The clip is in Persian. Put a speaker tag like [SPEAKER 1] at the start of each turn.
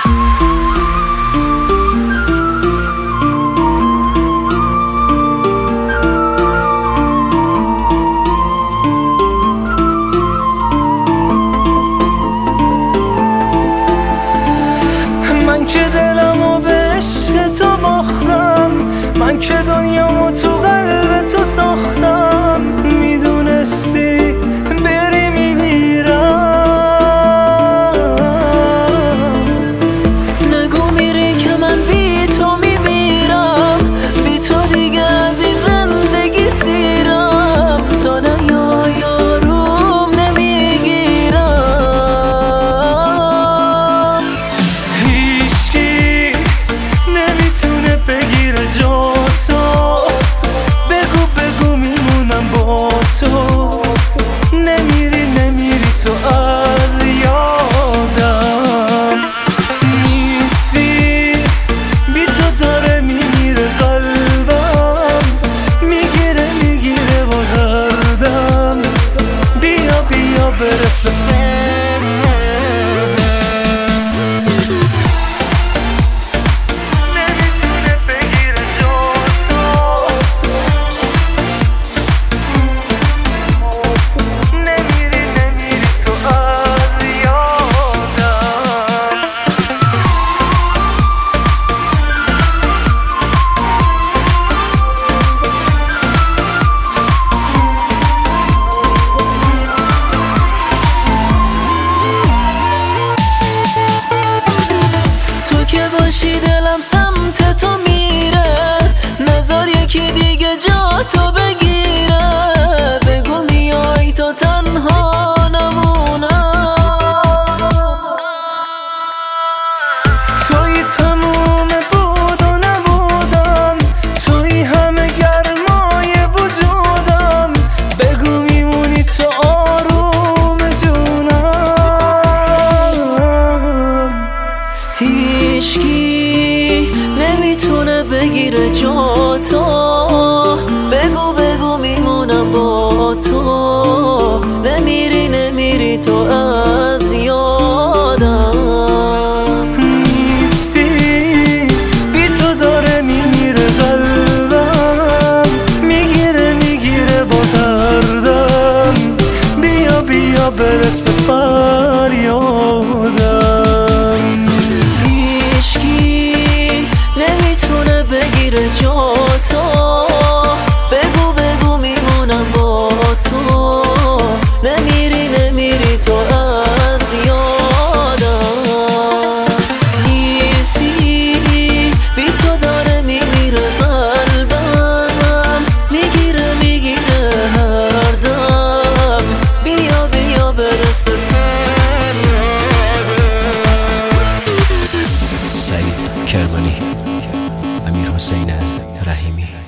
[SPEAKER 1] من که دنیامو تو قلب تو ساختم، میدونستی بری میمیرم.
[SPEAKER 2] نگو میری که من بی تو میمیرم، بی تو دیگه از این زندگی سیرم، تا نیای آروم نمیگیرم.
[SPEAKER 1] هیچکی نمیتونه بگیره جا نمیری تو از یادم، نیستی بی تو داره میمیره قلبم، میگیره با دردم. بیا برسه
[SPEAKER 2] که باشی دلم سمت تو میره، نظر یکی دیگه جا تو بگیره. بگو میای تو تنها نمونم،
[SPEAKER 1] توی تموم بود و نبودم، توی همه گرمای وجودم. بگو میمونی تو آروم جونم.
[SPEAKER 2] هیچکی نمیتونه بگیره جا تو، بگو میمونم با تو. نمیری تو از یادم،
[SPEAKER 1] نیستی بی تو داره میمیره قلبم، میگیره با دردم. بیا برس به فریادم.
[SPEAKER 2] نمیتونه بگیره جا تو، بگو میمونم با تو. نمیری تو از یادم، نیستی بی تو داره میمیره قلبم، میگیره هر دم. بیا برس به
[SPEAKER 3] سعید کرمانی، امیر حسین رحیمی.